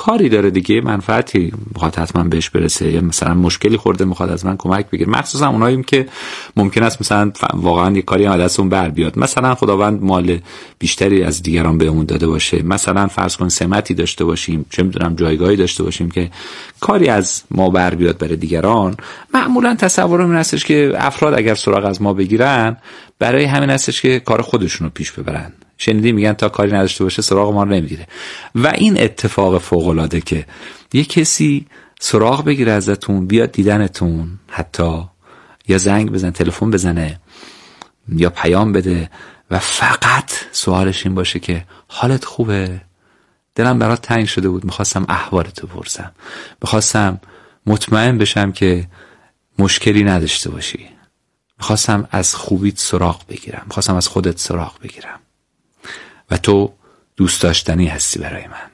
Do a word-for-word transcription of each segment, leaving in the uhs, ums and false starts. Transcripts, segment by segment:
کاری داره دیگه، منفعتی میخواد حتما بهش برسه، یا مثلا مشکلی خورده میخواد از من کمک بگیره. مخصوصا اوناییم که ممکن است مثلا واقعا یه کاری از دستمون بر بیاد، مثلا خداوند مال بیشتری از دیگران بهمون داده باشه، مثلا فرض کن سمتی داشته باشیم، چه میدونم جایگاهی داشته باشیم که کاری از ما بر بیاد برای دیگران. معمولا تصورم این هستش که افراد اگر سراغ از ما بگیرن برای همین هستش که کار خودشونو پیش ببرن. شنیدی میگن تا کاری نداشته باشه سراغ ما رو نمیگیره. و این اتفاق فوق العاده که یه کسی سراغ بگیره ازتون، بیاد دیدنتون، حتی یا زنگ بزن، تلفن بزنه یا پیام بده و فقط سوالش این باشه که حالت خوبه؟ دلم برات تنگ شده بود، میخواستم احوالتو بپرسم، میخواستم مطمئن بشم که مشکلی نداشته باشی، میخواستم از خوبیت سراغ بگیرم، میخواستم از خودت سراغ بگیرم و تو دوست داشتنی هستی برای من.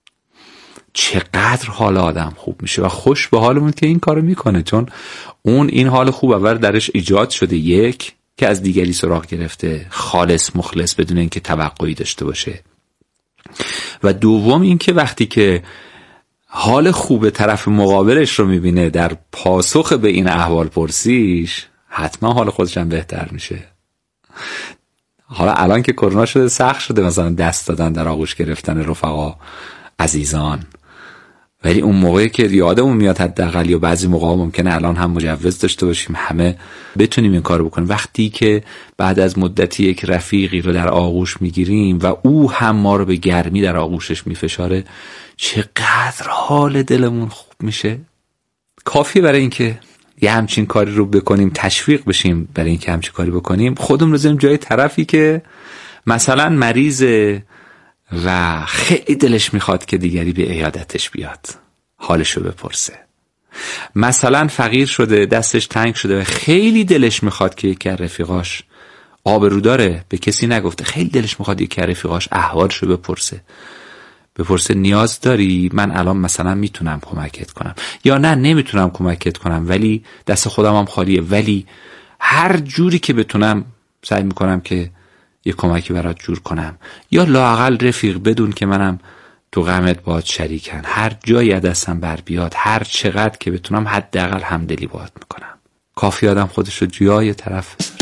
چقدر حال آدم خوب میشه و خوش به حالمون که این کارو میکنه، چون اون این حال خوب اول درش ایجاد شده، یک که از دیگری سراغ گرفته، خالص مخلص بدون اینکه توقعی داشته باشه، و دوم این که وقتی که حال خوب طرف مقابلش رو میبینه در پاسخ به این احوال پرسیش، حتما حال خودش هم بهتر میشه. حالا الان که کرونا شده سخت شده مثلا دست دادن در آغوش گرفتن رفقا عزیزان، ولی اون موقعی که یادمون میاد حداقل، یا بعضی موقع ممکنه الان هم مجوز داشته باشیم همه بتونیم این کارو بکنیم، وقتی که بعد از مدتی یک رفیقی رو در آغوش میگیریم و او هم ما رو به گرمی در آغوشش میفشاره، چقدر حال دلمون خوب میشه. کافیه برای اینکه یه همچین کاری رو بکنیم، تشویق بشیم برای اینکه همچین کاری بکنیم، خودمون رو بذاریم جای طرفی که مثلا مریضه و خیلی دلش میخواد که دیگری به عیادتش بیاد، حالشو بپرسه. مثلا فقیر شده، دستش تنگ شده و خیلی دلش میخواد که یکی از رفیقاش آبرو داره، به کسی نگفته، خیلی دلش میخواد یکی از رفیقاش احوالشو بپرسه. بپرسه نیاز داری؟ من الان مثلا میتونم کمکت کنم، یا نه نمیتونم کمکت کنم ولی دست خودم هم خالیه، ولی هر جوری که بتونم سعی میکنم که یه کمکی برات جور کنم، یا لااقل رفیق بدون که منم تو غمت باهات شریکم، هر جایی از دستم بر بیاد، هر چقدر که بتونم حداقل همدلی باهات میکنم. کافی آدم خودش رو جای طرف بذاره.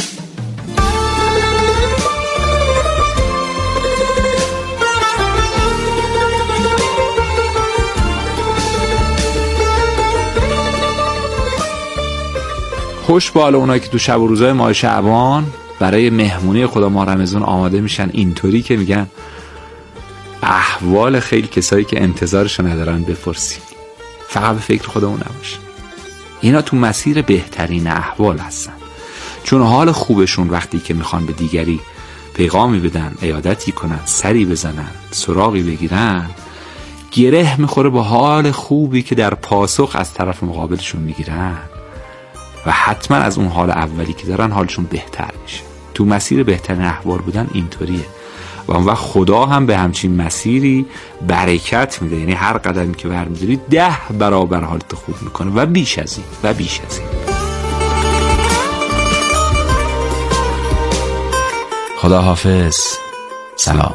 خوش به حال اونایی که تو شب و روزهای ماه شعبان برای مهمونی خدا ماه رمضان آماده میشن، اینطوری که میگن احوال خیلی کسایی که انتظارشو ندارن بپرسیم. فقط به فکر خودمون نباشیم، اینا تو مسیر بهترین احوال هستن، چون حال خوبشون وقتی که میخوان به دیگری پیغامی بدن، عیادتی کنن، سری بزنن، سراغی بگیرن، گره میخوره با حال خوبی که در پاسخ از طرف مقابلشون میگیرن و حتما از اون حال اولی که دارن حالشون بهتر میشه. تو مسیر بهترین احوال بودن اینطوریه و اون وقت خدا هم به همچین مسیری برکت میده، یعنی هر قدمی که برمیداری ده برابر حالت خوب میکنه و بیش از این و بیش از این. خدا حافظ. سلام.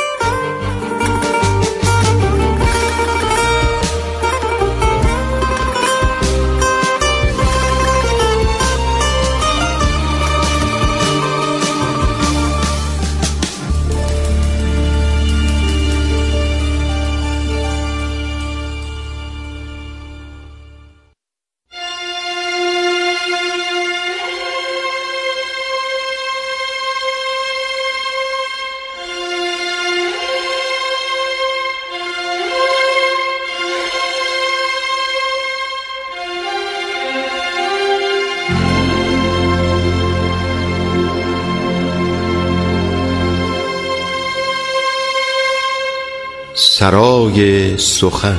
سرای سخن.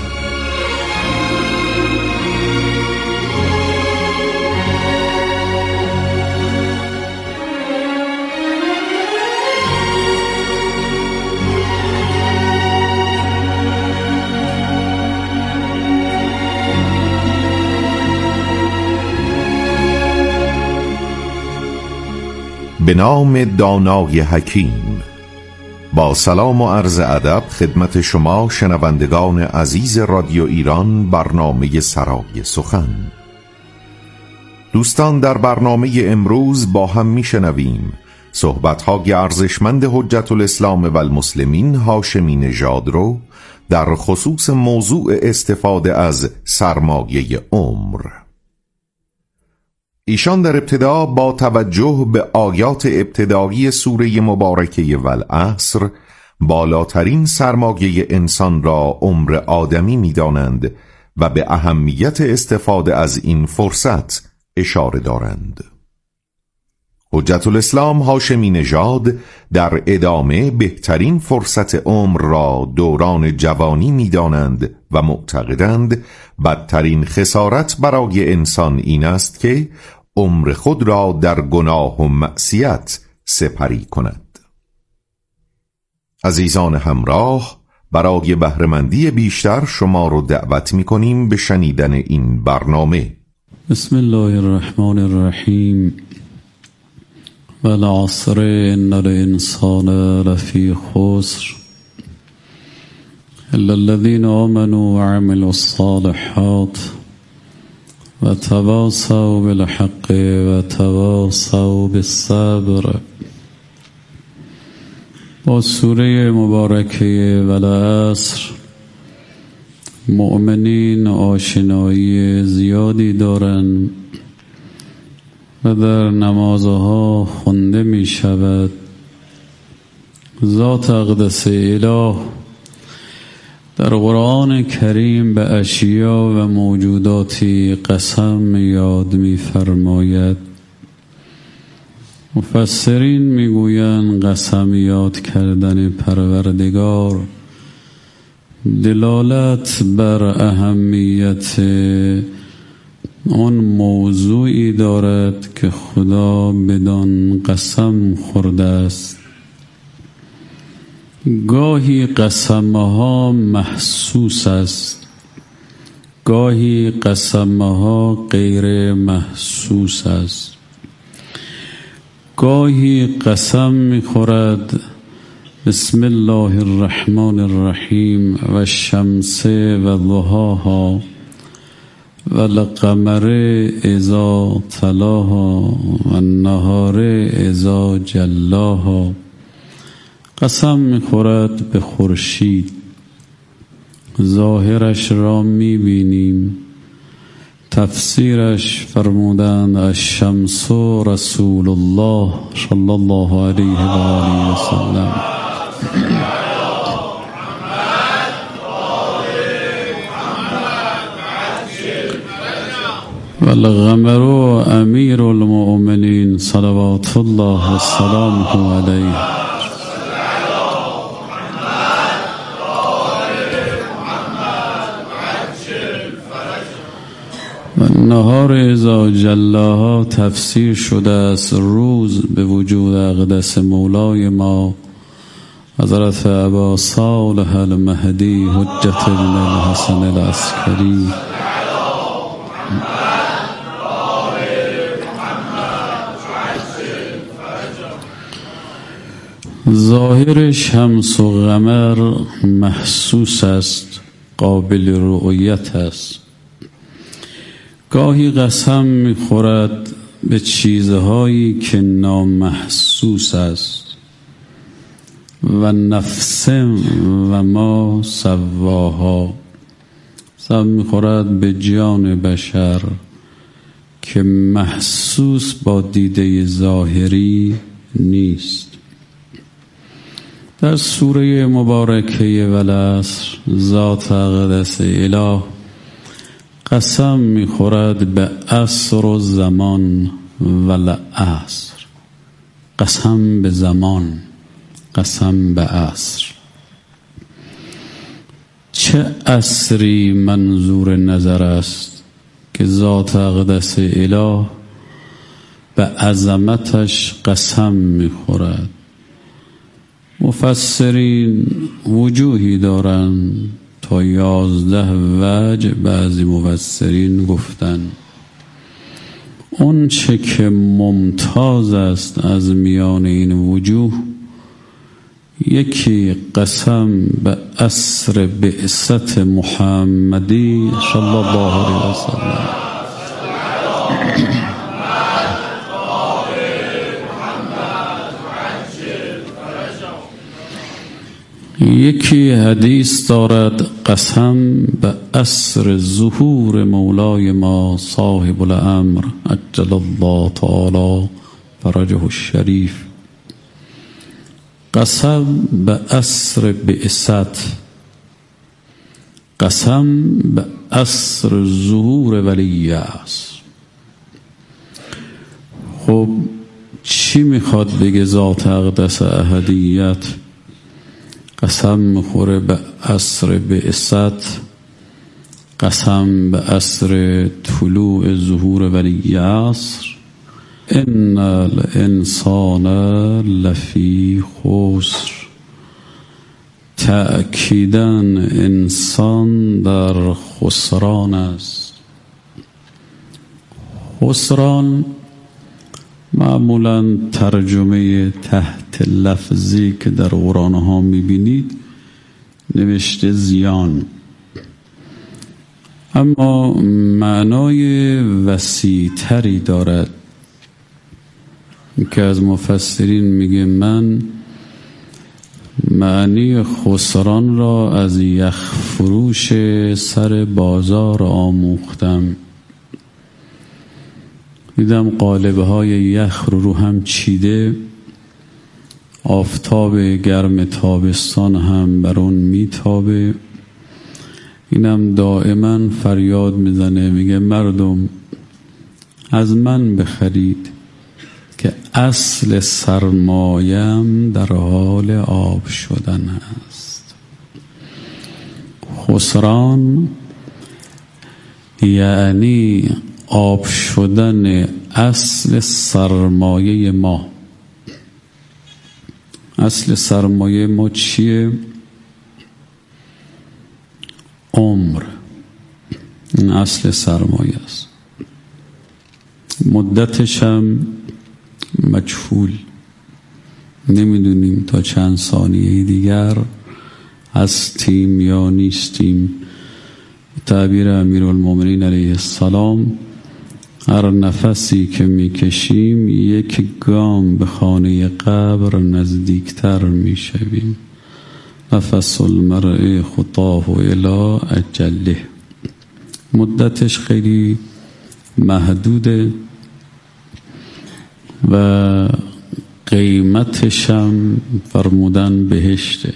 به نام دانای حکیم. با سلام و عرض ادب خدمت شما شنوندگان عزیز رادیو ایران، برنامه سرای سخن. دوستان، در برنامه امروز با هم میشنویم صحبت‌های ارزشمند حجت الاسلام و المسلمین هاشمی نژاد رو در خصوص موضوع استفاده از سرمایه عمر. ایشان در ابتدا با توجه به آیات ابتدایی سوره مبارکه والعصر بالاترین سرمایه انسان را عمر آدمی می‌دانند و به اهمیت استفاده از این فرصت اشاره دارند. حجت الاسلام هاشمی نژاد در ادامه بهترین فرصت عمر را دوران جوانی می‌دانند و معتقدند بدترین خسارت برای انسان این است که عمر خود را در گناه و معصیت سپری کند. عزیزان همراه، برای بهره‌مندی بیشتر شما رو دعوت می‌کنیم به شنیدن این برنامه. بسم الله الرحمن الرحیم. والعصر ان الانسان لفی خسر الا الذين آمنوا وعملوا الصالحات وتواصوا بالحق وتواصوا بالصبر. با سوره مبارکه والعصر مؤمنین آشنایی زیادی دارند و در نمازها خونده می شود. ذات اقدس اله در قرآن کریم به اشیا و موجوداتی قسم یاد می فرماید. مفسرین می گویند قسم یاد کردن پروردگار دلالت بر اهمیت آن موضوعی دارد که خدا بدان قسم خورده است. گاهی قسمها محسوس است، گاهی قسمها غیر محسوس است. گاهی قسم می‌خورد بسم الله الرحمن الرحیم و الشمس و ضحاها و القمر اذا تلاها و النهار اذا جلاها. قسم می‌خورد به خورشید، ظاهرش را می‌بینیم. تفسیرش فرمودند الشمس رسول الله صلی الله علیه و آله و سلم. والقمر امیر المؤمنین صلوات الله و سلامه علیه. و نهار اذا جلاها تفسیر شده است روز به وجود اقدس مولای ما حضرت ابا صالح المهدی حجت ابن الحسن العسکری. ظاهر شمس و قمر محسوس است، قابل رؤیت است. گاهی قسم می‌خورد به چیزهایی که نامحسوس است. و نفس و ما سواها، قسم می‌خورد به جان بشر که محسوس با دیده ظاهری نیست. در سوره مبارکه والعصر ذات اقدس اله قسم می‌خورد به عصر و زمان والعصر. قسم به زمان، قسم به عصر. چه عصری منظور نظر است که ذات اقدس اله به عظمتش قسم می‌خورد. مفسرین وجوهی دارند تا یازده وجه. بعضی مفسرین گفتن اون چه که ممتاز است از میان این وجوه یکی قسم به عصر بعثت محمدی صلی الله علیه و سلم. یکی حدیث دارد قسم به عصر ظهور مولای ما صاحب الامر عجل الله تعالی فرجه الشریف. قسم به عصر بعثت، قسم به عصر ظهور ولی است. خب چی میخواد بگه ذات اقدس احدیت؟ قسم میخوره به عصر بعثت، قسم به عصر طلوع ظهور ولی عصر. ان الانسان لفی خسر. تأکیداً انسان در خسران است. خسران معمولاً ترجمه تحت لفظی که در قرآن ها میبینید نوشته زیان، اما معنای وسیع تری دارد که از مفسرین میگه من معنی خسران را از یخ فروش سر بازار آموختم. دیدم قالب های یخ رو رو هم چیده، آفتاب گرم تابستان هم بر اون میتابه. اینم دائما فریاد میزنه میگه مردم از من بخرید که اصل سرمایم در حال آب شدن است. خسران یعنی آب شدن اصل سرمایه ما. اصل سرمایه ما چیه؟ عمر. این اصل سرمایه است. مدتش هم مجهول، نمیدونیم تا چند ثانیه دیگر هستیم یا نیستیم. تعبیر امیرالمومنین علیه السلام هر نفسی که میکشیم یک گام به خانه قبر نزدیکتر میشویم. نفس المرء خطاه الی اجله. مدتش خیلی محدوده و قیمتش هم فرمودن بهشته.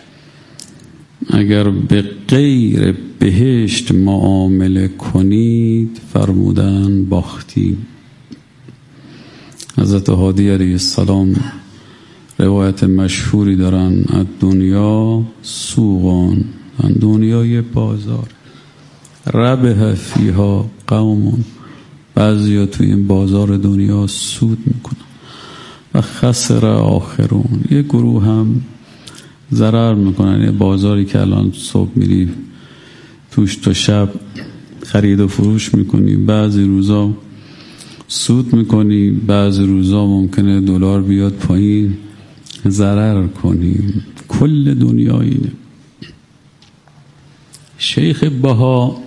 اگر به غیر بهشت معامله کنید فرمودن باختیم. حضرت هادی علیه السلام روایت مشهوری دارن از دنیا سوقان، دنیای بازار، ربح فیها قومون، بعضیا تو این بازار دنیا سود میکنن و خسر آخرون، یه گروه هم ضرر میکنن. یه بازاری که الان صبح میری توش تا شب خرید و فروش میکنی، بعضی روزا سود میکنی، بعضی روزا ممکنه دلار بیاد پایین ضرر کنی. کل دنیا اینه. شیخ بها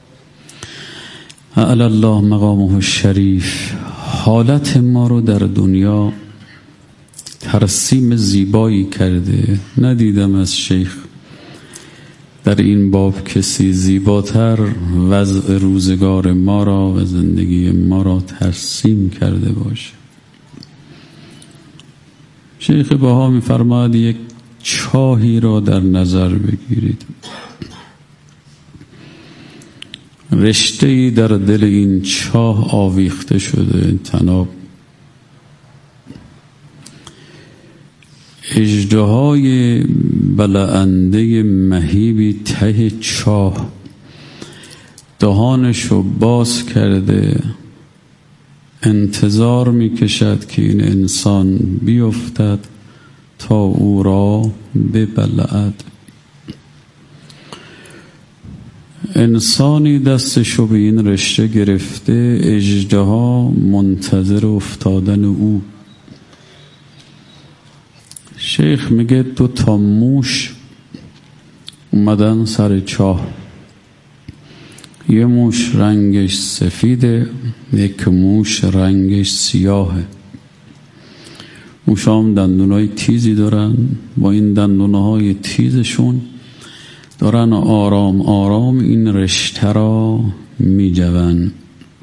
اعلی الله مقامه الشریف حالت ما رو در دنیا ترسیم زیبایی کرده. ندیدم از شیخ در این باب کسی زیباتر وضع روزگار ما را و زندگی ما را ترسیم کرده باشه. شیخ بها می‌فرماید یک چاهی را در نظر بگیرید. رشته‌ای در دل این چاه آویخته شده، طناب. اژدهای بلنده مهیبی ته چاه دهانشو باز کرده، انتظار میکشد که این انسان بیفتد تا او را ببلعد. انسانی دستشو به این رشته گرفته، اژدها منتظر افتادن او. شیخ میگه دو تا موش اومدن سر چاه. یه موش رنگش سفیده، یک موش رنگش سیاهه. موشا هم دندونای تیزی دارن، با این دندونهای تیزشون دارن آرام آرام این رشته را میجون.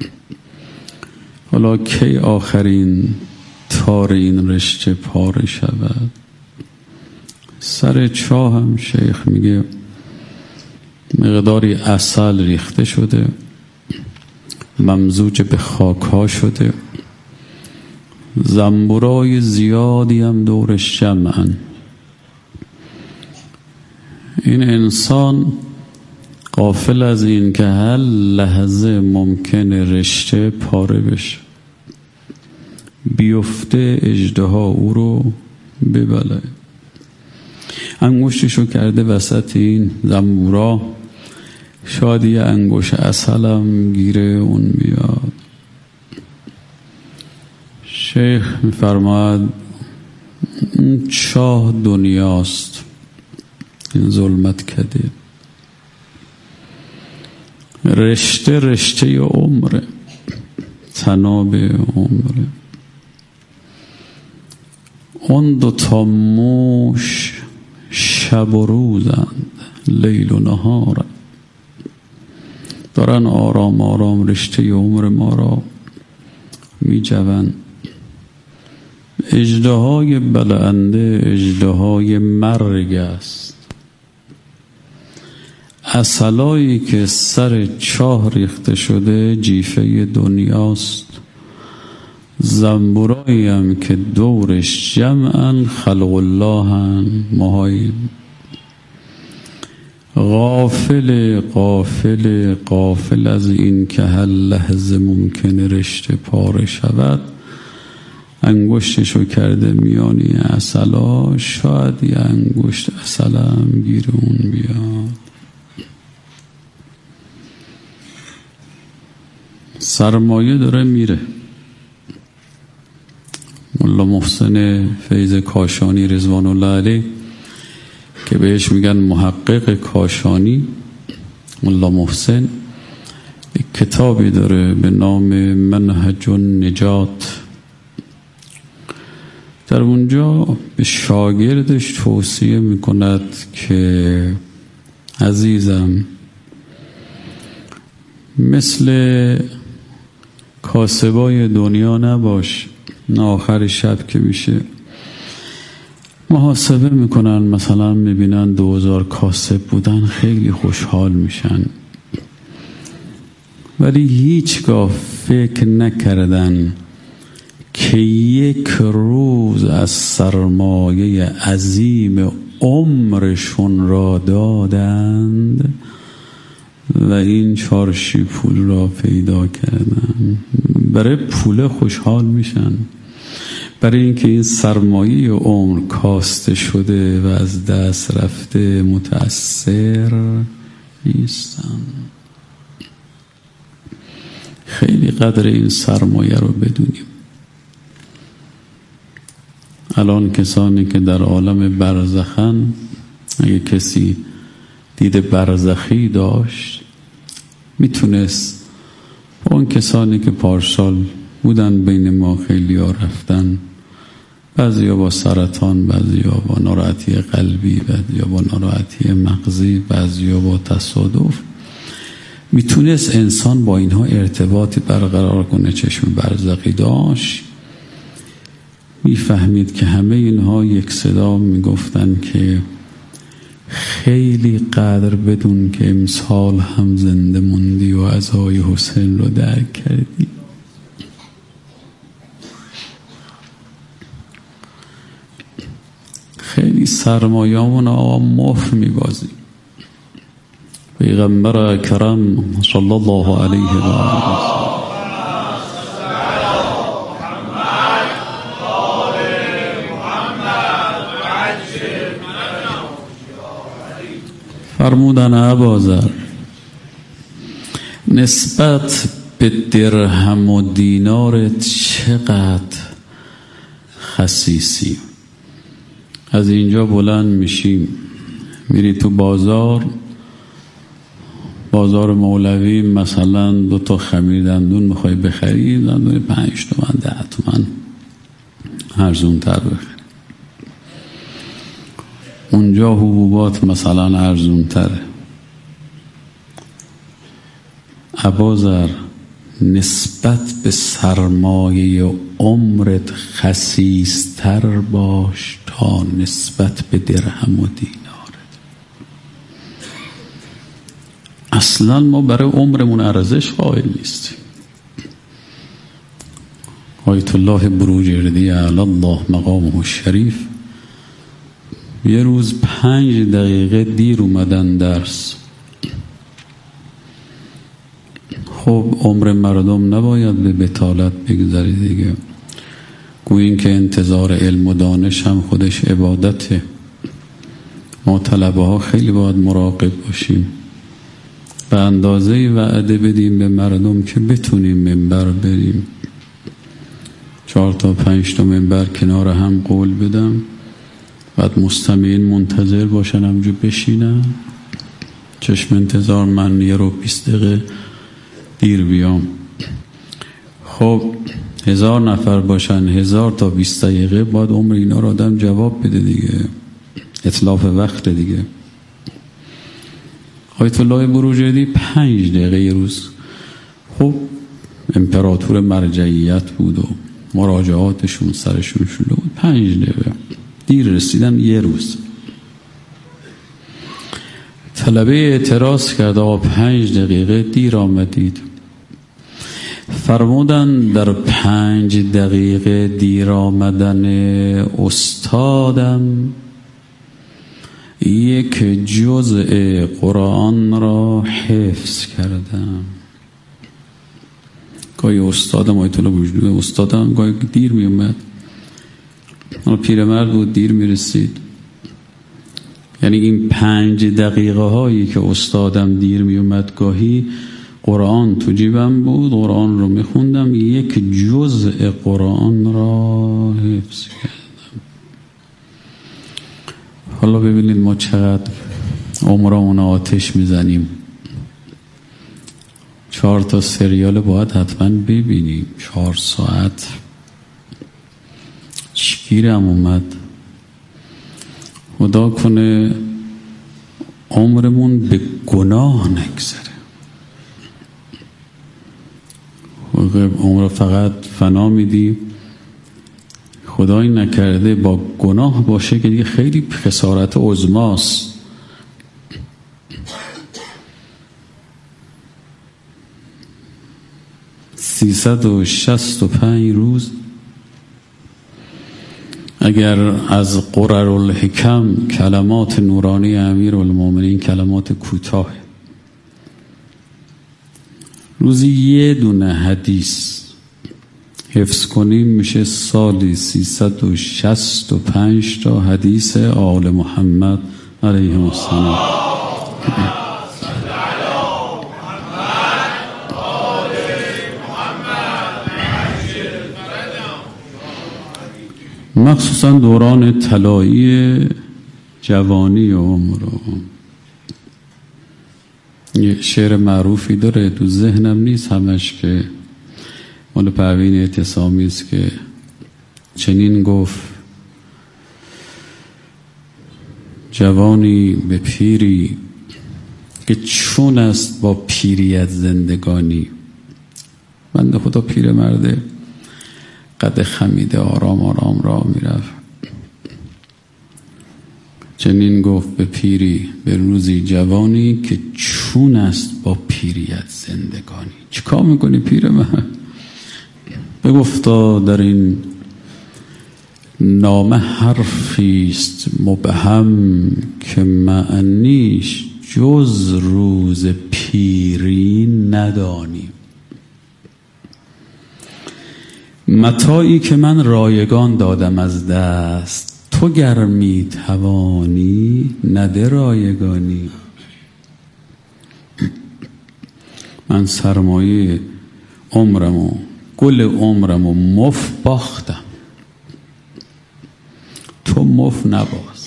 حالا کی آخرین تار این رشته پاره شود؟ سر چاه هم شیخ میگه مقداری عسل ریخته شده، ممزوج به خاک‌ها شده، زنبورای زیادی هم دورش جمعن. این انسان غافل از این که هر لحظه ممکنه رشته پاره بشه، بیفته اژدها او رو ببله. انگشتشو کرده وسط این زنبورا، شاید یه انگشت عسلم گیره اون بیاد. شیخ میفرماد این چاه دنیاست، این ظلمت کده. رشته رشته عمره، تناب عمره. اون دو تا موش شب و روزند، لیل و نهار، دارن آرام آرام رشته عمر ما را می جوند. اژدهای بلنده اژدهای مرگ است. عسلایی که سر چاه ریخته شده جیفه دنیاست. زنبورایی هم که دورش جمعن خلق الله هم ماهاییم. غافل غافل غافل از این که هر لحظه ممکنه رشته پاره شود، انگشتشو کرده میانی عسلا، شاید یه انگشت عسلم گیر اون بیاد. سرمایه داره میره. مولا محسن فیض کاشانی رضوان الله علیه که بهش میگن محقق کاشانی، مولا محسن یک کتابی داره به نام منهج النجات. در اونجا به شاگردش توصیه میکند که عزیزم، مثل کاسبای دنیا نباش. آخر شب که میشه محاسبه میکنن، مثلا میبینن دو هزار کاسب بودن، خیلی خوشحال میشن، ولی هیچگاه فکر نکردن که یک روز از سرمایه عظیم عمرشون را دادند و این چارشی پول را پیدا کردن. برای پول خوشحال میشن، برای اینکه این سرمایه عمر کاسته شده و از دست رفته متأثر نیستن. خیلی قدر این سرمایه رو بدونیم. الان کسانی که در عالم برزخن، اگه کسی دید برزخی داشت میتونست اون کسانی که پارسال بودن بین ما، خیلی ها رفتن، بعضی ها با سرطان، بعضی ها با ناراحتی قلبی، بعضی ها با ناراحتی مغزی، بعضی ها با تصادف، میتونست انسان با اینها ارتباطی برقرار کنه. چشم برزخی داشت، میفهمید که همه اینها یک صدا میگفتن که خیلی قدر بدون که امسال هم زنده موندی و عزای حسین رو درک کردی. خیلی سرمایه‌مون آقا مف میبازی. پیغمبر اکرم صلی الله علیه و آله فرمودن ابازر، نسبت به درهم و دینارت چقدر خسیسی. از اینجا بلند میشیم میری تو بازار بازار مولوی، مثلا دو تا خمیر دندون میخوای بخری، دندون پنج تومن ده تومن ارزون تر بخری. اونجا حبوبات مثلا ارزون تره. ابازر نسبت به سرمایه عمرت خسیستر باش تا نسبت به درهم و دینارت. اصلا ما برای عمرمون ارزش قائل نیستیم. آیت الله بروجردی علی الله مقامه الشریف یه روز پنج دقیقه دیر اومدن درس. خب عمر مردم نباید به بطالت بگذره دیگه. گویین که انتظار علم و دانش هم خودش عبادته. ما طلبه ها خیلی باید مراقب باشیم، به اندازه وعده بدیم به مردم که بتونیم منبر بریم. چهار تا پنج تا منبر کنار هم قول بدم، بعد مستمعین منتظر باشن همجور بشینن، چشم انتظار من یه رو بیست دقیقه دیر بیام. خب هزار نفر باشن، هزار تا بیست دقیقه باید عمر اینا رو آدم جواب بده دیگه، اتلاف وقت دیگه. آیت الله بروجردی پنج دقیقه یه روز، خب امپراتور مرجعیت بود و مراجعاتشون سرشون شده بود، پنج دقیقه دیر رسیدن یه روز. طلبه اعتراض کرد آقا پنج دقیقه دیر آمدید. فرمودن در پنج دقیقه دیر آمدن استادم یک جزء قرآن را حفظ کردم. گاهی استادم آیت الله بروجردی استادم گاهی دیر می اومد، پیرمرد بود دیر می رسید. یعنی این پنج دقیقه هایی که استادم دیر می اومد گاهی قرآن تو جیبم بود، قرآن رو می خوندم، یک جزء قرآن را حفظ کردم. حالا ببینید ما چقدر عمرمون آتش می زنیم. چهار تا سریال باید حتما ببینیم، چهار ساعت شکیرم اومد. خدا کنه عمرمون به گناه نگذره. عمر فقط فنا میدی، خدایی نکرده با گناه باشه که دیگه خیلی خسارت عظماست. سیصد و شصت و پنج روز اگر از قرر الحکم کلمات نورانی امیر المومنین کلمات کوتاه روزی یه دونه حدیث حفظ کنیم میشه سالی سیصد و شصت و پنج تا حدیث آل محمد علیه السلام. مخصوصا دوران طلایی جوانی عمر. یه شعر معروفی داره تو ذهنم نیست همش که مال پروین اعتصامی است که چنین گفت: جوانی به پیری که چون است با پیریت زندگانی. بنده خدا پیر مرده قد خمیده آرام آرام راه میرفت. چنین گفت به پیری به روزی جوانی که چون است با پیریت زندگانی. چیکار میکنی پیر من؟ بگفتا در این نامه حرفیست مبهم که معنیش جز روز پیری ندانی. متاعی که من رایگان دادم از دست، تو گر می توانی نده رایگانی. من سرمایه عمرمو گل عمرمو مفت باختم، تو مف نباز،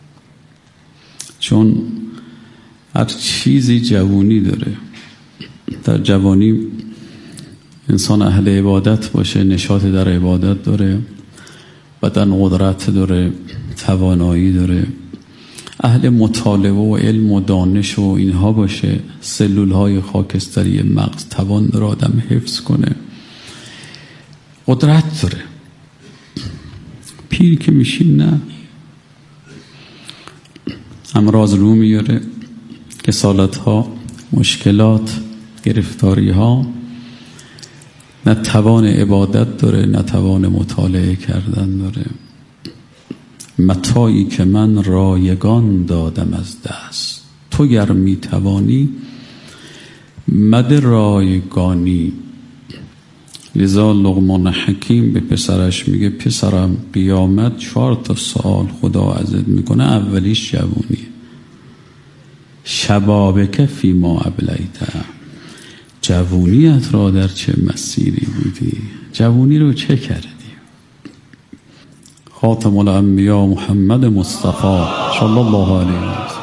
چون هر چیزی جوونی داره. در جوانی انسان اهل عبادت باشه، نشاط در عبادت داره، بدن قدرت داره، توانایی داره، اهل مطالعه و علم و دانش و اینها باشه، سلول های خاکستری مغز توان داره آدم حفظ کنه، قدرت داره. پیر که میشیم نه، امراض رو میاره، کسالت ها، مشکلات، گرفتاری ها، نه توان عبادت داره نه توان مطالعه کردن داره. متاعی که من رایگان دادم از دست، تو گر می توانی مده رایگانی. لذا لقمان حکیم به پسرش میگه پسرم قیامت چهار تا سوال خدا ازت میکنه، اولیش جوونیه. شبابک فی ما ابلیته، جوونیت را در چه مسیری بودی، جوونی رو چه کردی. خاتم الانبیا محمد مصطفی صلی الله علیه و سلم.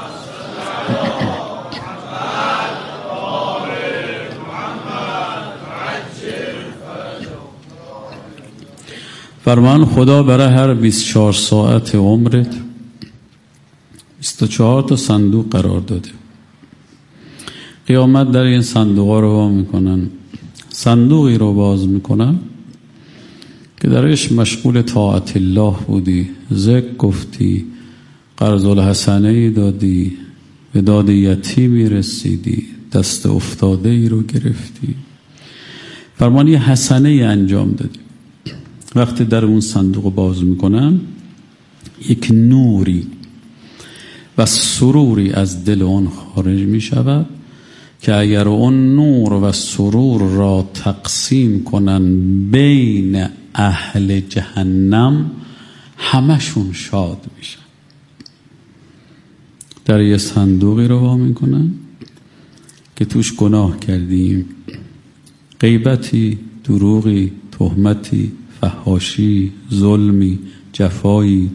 فرمان خدا برای هر بیست و چهار ساعت عمرت بیست و چهار تا صندوق قرار داده. قیامت در این صندوق ها رو وا میکنن. صندوقی رو باز میکنن که درش مشغول طاعت الله بودی، ذکر گفتی، قرض الحسنه ای دادی، به داد یتیمی رسیدی، دست افتاده ای رو گرفتی، فرمان یه حسنه ای انجام دادی. وقتی در اون صندوق باز میکنن یک نوری و سروری از دل اون خارج میشود که اگر اون نور و سرور را تقسیم کنن بین اهل جهنم همشون شاد میشن. در یه صندوقی رو وا میکنن که توش گناه کردیم، غیبتی، دروغی، تهمتی، فحاشی، ظلمی، جفایی.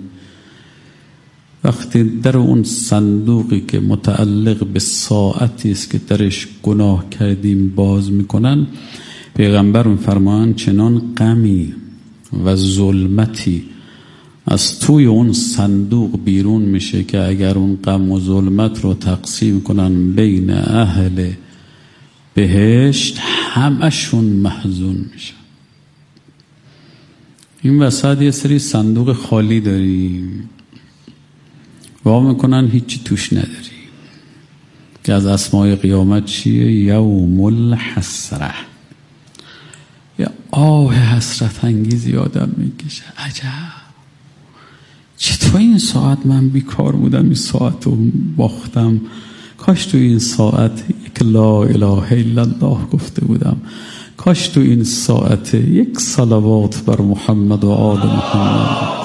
وقتی در اون صندوقی که متعلق به ساعتی است که درش گناه کردیم باز میکنن، پیغمبر میفرمایند چنان غمی و ظلمتی از توی اون صندوق بیرون میشه که اگر اون غم و ظلمت رو تقسیم کنن بین اهل بهشت همشون محزون میشن. این وسط یه سری صندوق خالی داریم وا میکنن هیچی توش نداری، که از اسمای قیامت چیه؟ یوم الحسره. یا آه حسرت انگیزی آدم میکشه. عجب چطور این ساعت من بیکار بودم، این ساعت رو باختم، کاش تو این ساعت یک لا اله الا الله گفته بودم، کاش تو این ساعت یک صلوات بر محمد و آل محمد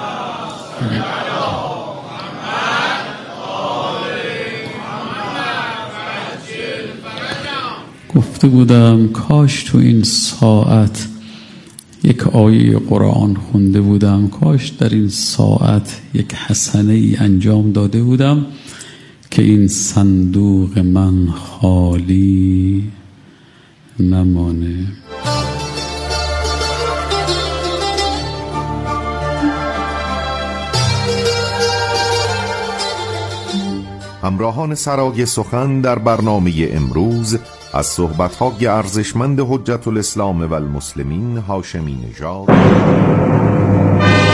گفته بودم، کاش تو این ساعت یک آیه قرآن خونده بودم، کاش در این ساعت یک حسنه ای انجام داده بودم که این صندوق من خالی نمانه. همراهان سرای سخن در برنامه امروز از صحبت‌های ارزشمند حجت الاسلام و المسلمین هاشمی نژاد